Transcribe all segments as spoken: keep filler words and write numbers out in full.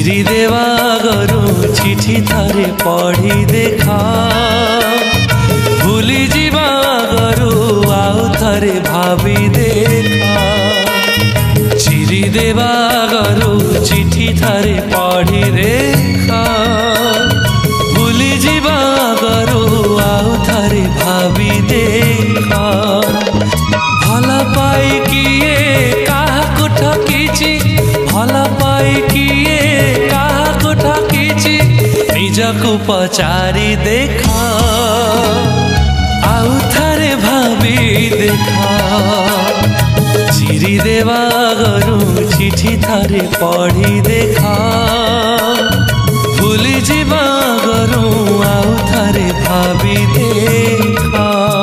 चिरी देवा गरु चिठी थारे पढ़ी देखा भूली जीवा गरु आउ थारे भाभी देखा चिरी देवा गरु चिठी थारे पढ़ी देखा भूली जीवा गरु आउ थारे भाभी देखा भला पाई किए काहा को ठकीची भला पाई किए काहा को ठकीची निजकु पचारी देखा आउ थारे भाभी देखा चिरी देवा गरु चिठी थारे पढ़ी देखा भूली जीवा गरु आउ थारे भाभी देखा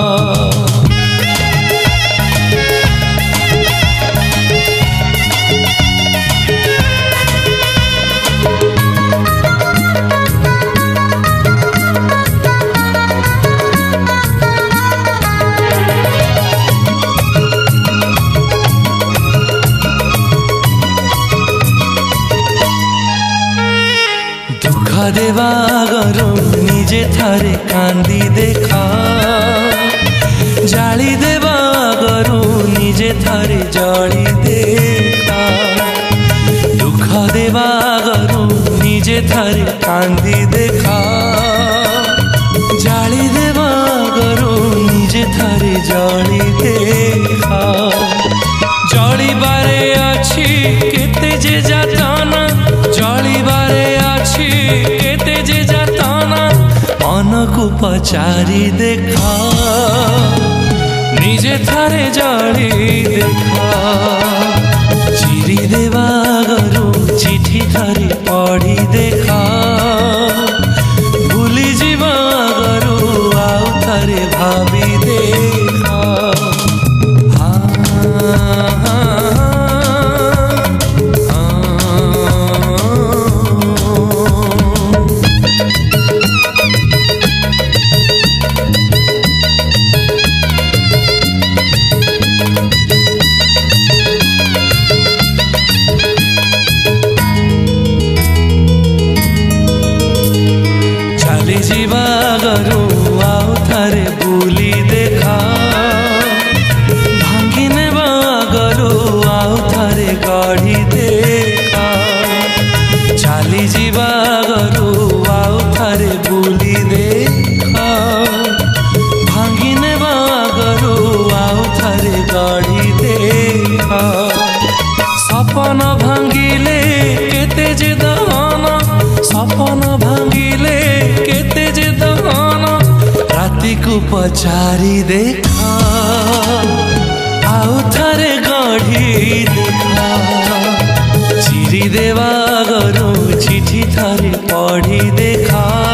देवा गरु निजे थारे कांदी देखा जाली देवा गरु निजे थारे जली देखा दुख देवा गरु निजे थारे कांदी देखा जाली देवा गरु निजे थारे जली देखा जली बारे अच्छी केते जे जाताना जली बारे अच्छी केते जे जाताना मन को पचारी देखा निजे थारे जली देखा चिरी देवा गरु चिठी थारे पढ़ी देखा भूली जीवा गरु आउ थारे भाभी देखा जीवा गरु आउ थारे बुली देखा भांगी नेबा गरु आउ थारे गढ़ी देखा चाली जीवा गरु आउ थारे बुली देखा भांगी नेबा गरु आउ थारे गढ़ी देखा सपन भांगिले केते जे दहना सपन भांगिले केते जे दहना राति को पचारी देखा आउ थारे गढ़ी देखा चिरी देवा गरु चिठी थारे पढ़ी देखा